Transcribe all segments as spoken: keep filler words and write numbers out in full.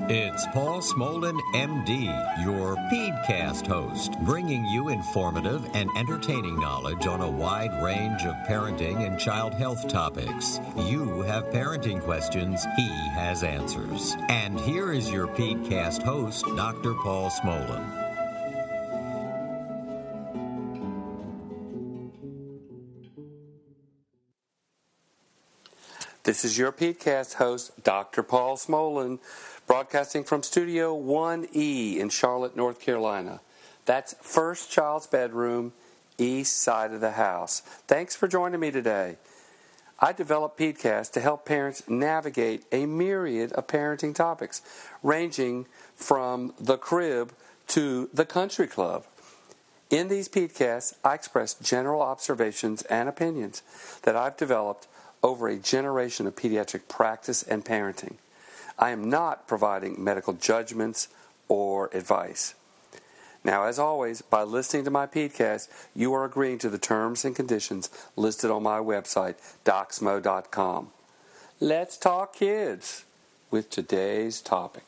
It's Paul Smolin, M D, your PeedCast host, bringing you informative and entertaining knowledge on a wide range of parenting and child health topics. You have parenting questions, he has answers. And here is your PeedCast host, Doctor Paul Smolin. This is your PeedCast host, Doctor Paul Smolin, broadcasting from Studio one E in Charlotte, North Carolina. That's first child's bedroom, east side of the house. Thanks for joining me today. I developed PeedCast to help parents navigate a myriad of parenting topics, ranging from the crib to the country club. In these PeedCasts, I express general observations and opinions that I've developed over a generation of pediatric practice and parenting. I am not providing medical judgments or advice. Now, as always, by listening to my PeedCast, you are agreeing to the terms and conditions listed on my website, docsmo dot com. Let's talk kids with today's topic.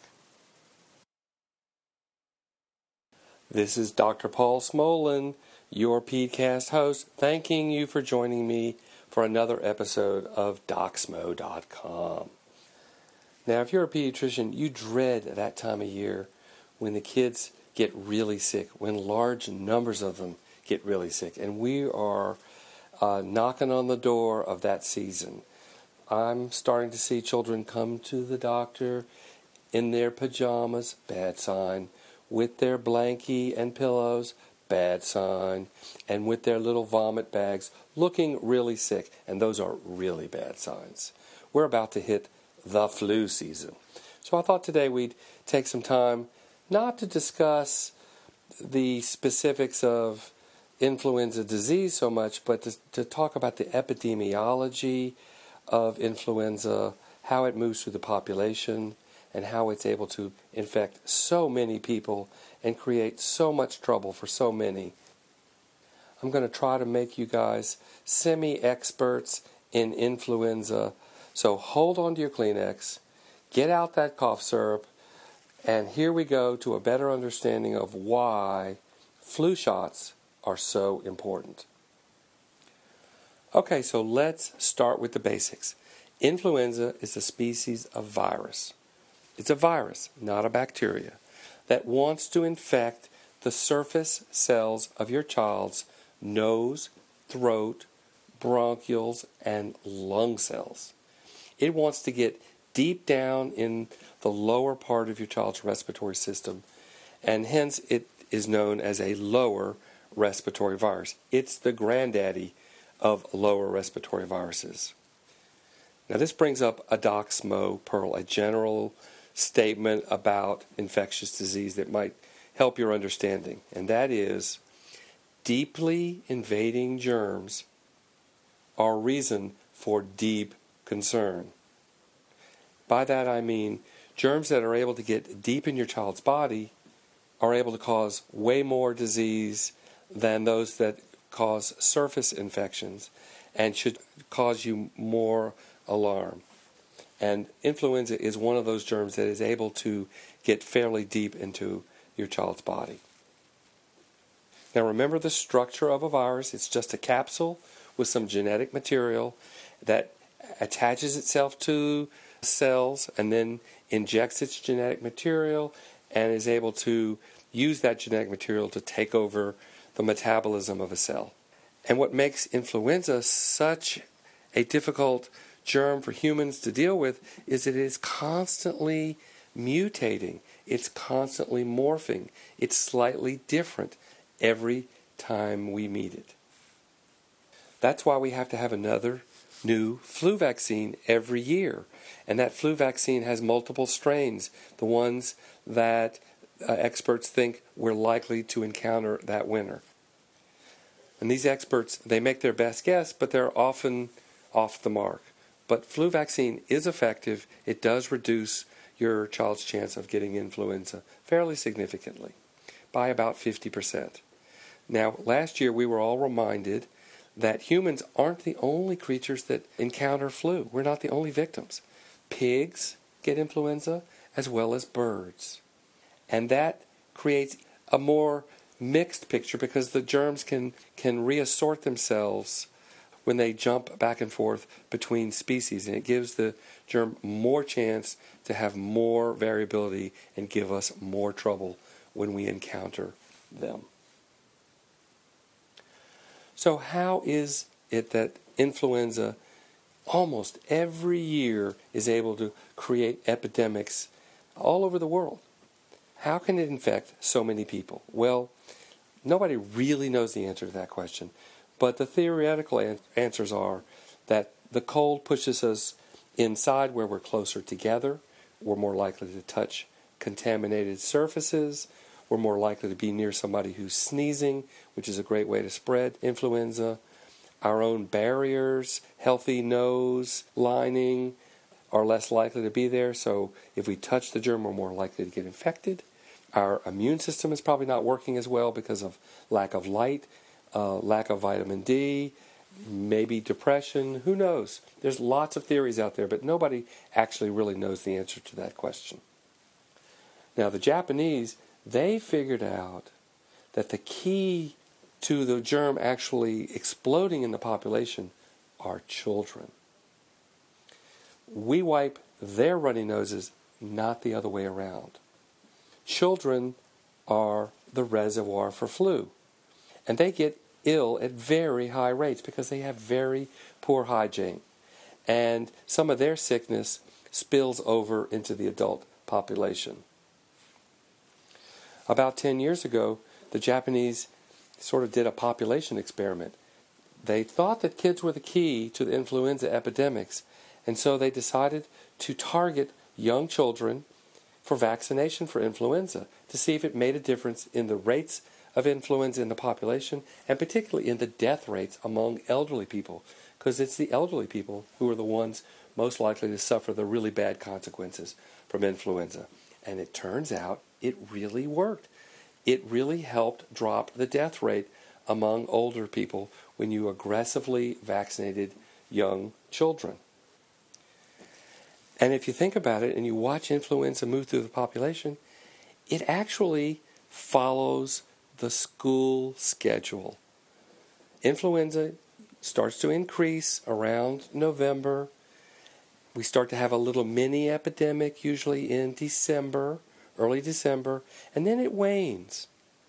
This is Doctor Paul Smolin, your PeedCast host, thanking you for joining me for another episode of docsmo dot com. Now, if you're a pediatrician, you dread that time of year when the kids get really sick, when large numbers of them get really sick, and we are uh, knocking on the door of that season. I'm starting to see children come to the doctor in their pajamas, bad sign, with their blankie and pillows, bad sign, and with their little vomit bags, looking really sick, and those are really bad signs. We're about to hit the flu season. So I thought today we'd take some time not to discuss the specifics of influenza disease so much, but to, to talk about the epidemiology of influenza, how it moves through the population, and how it's able to infect so many people and create so much trouble for so many. I'm going to try to make you guys semi-experts in influenza. So hold on to your Kleenex, get out that cough syrup, and here we go to a better understanding of why flu shots are so important. Okay, so let's start with the basics. Influenza is a species of virus. It's a virus, not a bacteria, that wants to infect the surface cells of your child's nose, throat, bronchioles, and lung cells. It wants to get deep down in the lower part of your child's respiratory system, and hence it is known as a lower respiratory virus. It's the granddaddy of lower respiratory viruses. Now this brings up a Docsmo Pearl, a general statement about infectious disease that might help your understanding, and that is deeply invading germs are reason for deep concern. By that I mean germs that are able to get deep in your child's body are able to cause way more disease than those that cause surface infections and should cause you more alarm. And influenza is one of those germs that is able to get fairly deep into your child's body. Now remember the structure of a virus. It's just a capsule with some genetic material that attaches itself to cells and then injects its genetic material and is able to use that genetic material to take over the metabolism of a cell. And what makes influenza such a difficult germ for humans to deal with is that it is constantly mutating. It's constantly morphing. It's slightly different every time we meet it. That's why we have to have another new flu vaccine every year. And that flu vaccine has multiple strains, the ones that uh, experts think we're likely to encounter that winter. And these experts, they make their best guess, but they're often off the mark. But flu vaccine is effective. It does reduce your child's chance of getting influenza fairly significantly, by about fifty percent. Now, last year we were all reminded that humans aren't the only creatures that encounter flu. We're not the only victims. Pigs get influenza, as well as birds. And that creates a more mixed picture because the germs can, can reassort themselves when they jump back and forth between species, and it gives the germ more chance to have more variability and give us more trouble when we encounter them. So how is it that influenza almost every year is able to create epidemics all over the world? How can it infect so many people? Well, nobody really knows the answer to that question. But the theoretical an- answers are that the cold pushes us inside where we're closer together. We're more likely to touch contaminated surfaces. We're more likely to be near somebody who's sneezing, which is a great way to spread influenza. Our own barriers, healthy nose lining, are less likely to be there. So if we touch the germ, we're more likely to get infected. Our immune system is probably not working as well because of lack of light. Uh, lack of vitamin D, maybe depression, who knows? There's lots of theories out there, but nobody actually really knows the answer to that question. Now, the Japanese, they figured out that the key to the germ actually exploding in the population are children. We wipe their runny noses, not the other way around. Children are the reservoir for flu. And they get ill at very high rates because they have very poor hygiene. And some of their sickness spills over into the adult population. About ten years ago, the Japanese sort of did a population experiment. They thought that kids were the key to the influenza epidemics, and so they decided to target young children for vaccination for influenza to see if it made a difference in the rates of influenza in the population, and particularly in the death rates among elderly people, because it's the elderly people who are the ones most likely to suffer the really bad consequences from influenza. And it turns out it really worked. It really helped drop the death rate among older people when you aggressively vaccinated young children. And if you think about it and you watch influenza move through the population, it actually follows the school schedule. Influenza starts to increase around November. We start to have a little mini epidemic, usually in December, early December, and then it wanes.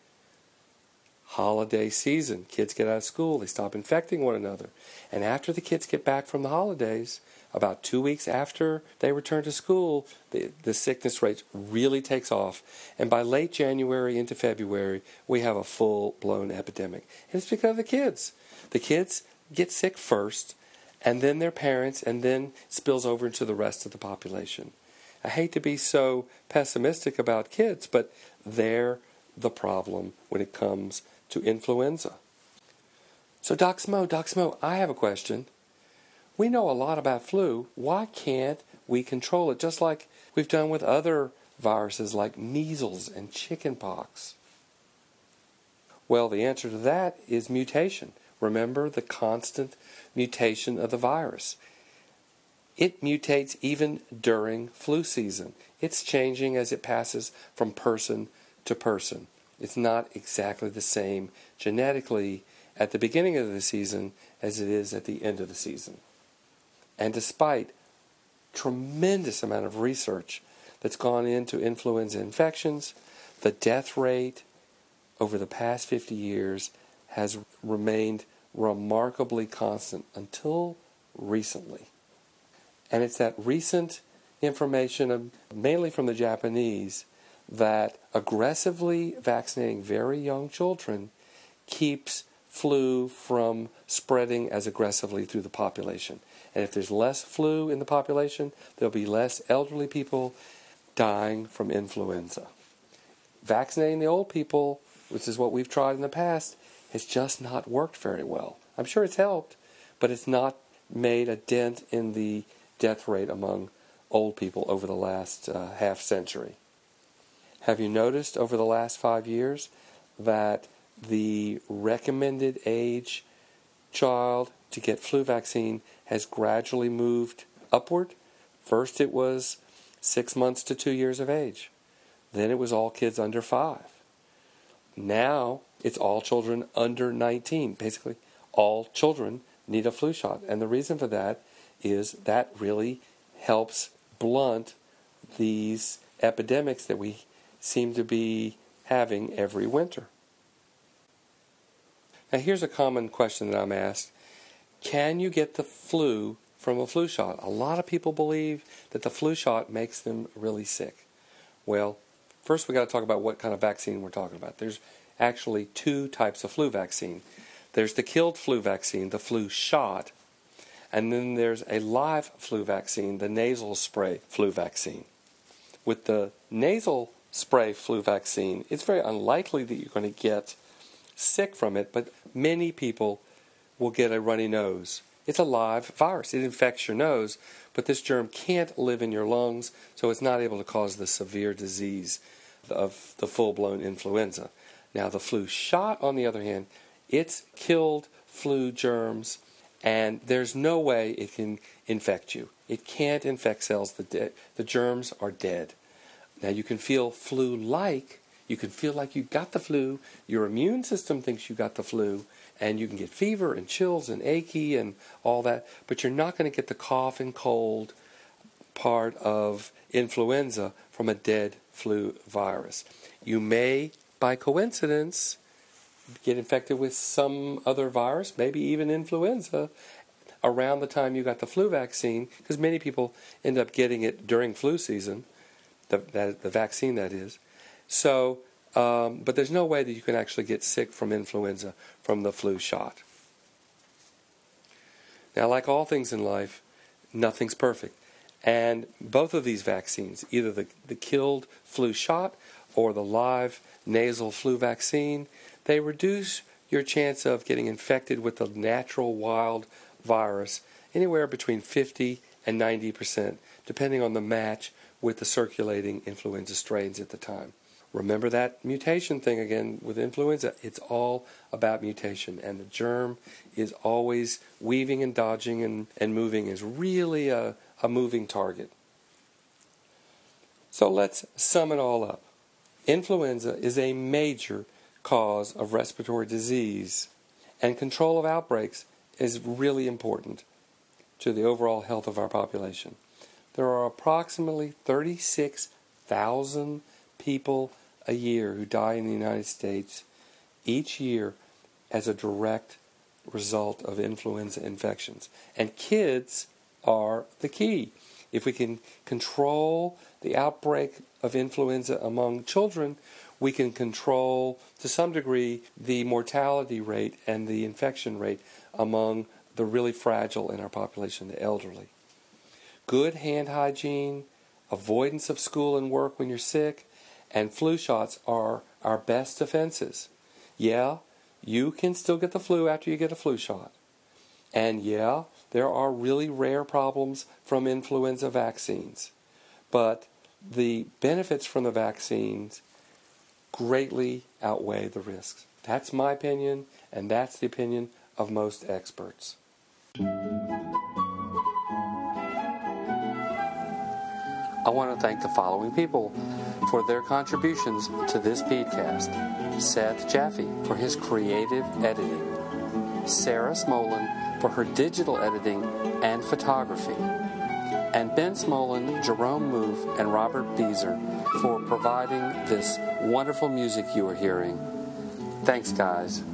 Holiday season. Kids get out of school. They stop infecting one another. And after the kids get back from the holidays, about two weeks after they return to school, the, the sickness rate really takes off. And by late January into February, we have a full-blown epidemic. And it's because of the kids. The kids get sick first, and then their parents, and then spills over into the rest of the population. I hate to be so pessimistic about kids, but they're the problem when it comes to influenza. So Doc Smo, Doc Smo, I have a question. We know a lot about flu. Why can't we control it just like we've done with other viruses like measles and chickenpox? Well, the answer to that is mutation. Remember the constant mutation of the virus. It mutates even during flu season. It's changing as it passes from person to person. It's not exactly the same genetically at the beginning of the season as it is at the end of the season. And despite tremendous amount of research that's gone into influenza infections, the death rate over the past fifty years has remained remarkably constant until recently. And it's that recent information, mainly from the Japanese, that aggressively vaccinating very young children keeps flu from spreading as aggressively through the population. And if there's less flu in the population, there'll be less elderly people dying from influenza. Vaccinating the old people, which is what we've tried in the past, has just not worked very well. I'm sure it's helped, but it's not made a dent in the death rate among old people over the last uh, half century. Have you noticed over the last five years that the recommended age child to get flu vaccine has gradually moved upward? First it was six months to two years of age. Then it was all kids under five. Now it's all children under nineteen. Basically, all children need a flu shot. And the reason for that is that really helps blunt these epidemics that we seem to be having every winter. Now here's a common question that I'm asked. Can you get the flu from a flu shot? A lot of people believe that the flu shot makes them really sick. Well, first we got to talk about what kind of vaccine we're talking about. There's actually two types of flu vaccine. There's the killed flu vaccine, the flu shot, and then there's a live flu vaccine, the nasal spray flu vaccine. With the nasal spray flu vaccine, it's very unlikely that you're going to get sick from it, but many people will get a runny nose. It's a live virus. It infects your nose, but this germ can't live in your lungs, so it's not able to cause the severe disease of the full-blown influenza. Now, the flu shot, on the other hand, it's killed flu germs, and there's no way it can infect you. It can't infect cells. The, de- the germs are dead. Now, you can feel flu-like. You can feel like you got the flu. Your immune system thinks you got the flu, and you can get fever and chills and achy and all that, but you're not going to get the cough and cold part of influenza from a dead flu virus. You may, by coincidence, get infected with some other virus, maybe even influenza, around the time you got the flu vaccine, because many people end up getting it during flu season, the, that, the vaccine that is. So, um, but there's no way that you can actually get sick from influenza from the flu shot. Now, like all things in life, nothing's perfect. And both of these vaccines, either the, the killed flu shot or the live nasal flu vaccine, they reduce your chance of getting infected with the natural wild virus anywhere between fifty and ninety percent, depending on the match with the circulating influenza strains at the time. Remember that mutation thing again with influenza. It's all about mutation, and the germ is always weaving and dodging and, and moving, is really a, a moving target. So let's sum it all up. Influenza is a major cause of respiratory disease, and control of outbreaks is really important to the overall health of our population. There are approximately thirty-six thousand people a year who die in the United States each year as a direct result of influenza infections. And kids are the key. If we can control the outbreak of influenza among children, we can control, to some degree, the mortality rate and the infection rate among the really fragile in our population, the elderly. Good hand hygiene, avoidance of school and work when you're sick, and flu shots are our best defenses. Yeah, you can still get the flu after you get a flu shot. And yeah, there are really rare problems from influenza vaccines. But the benefits from the vaccines greatly outweigh the risks. That's my opinion, and that's the opinion of most experts. I want to thank the following people for their contributions to this podcast. Seth Jaffe for his creative editing. Sarah Smolin for her digital editing and photography. And Ben Smolin, Jerome Move, and Robert Beezer for providing this wonderful music you are hearing. Thanks, guys.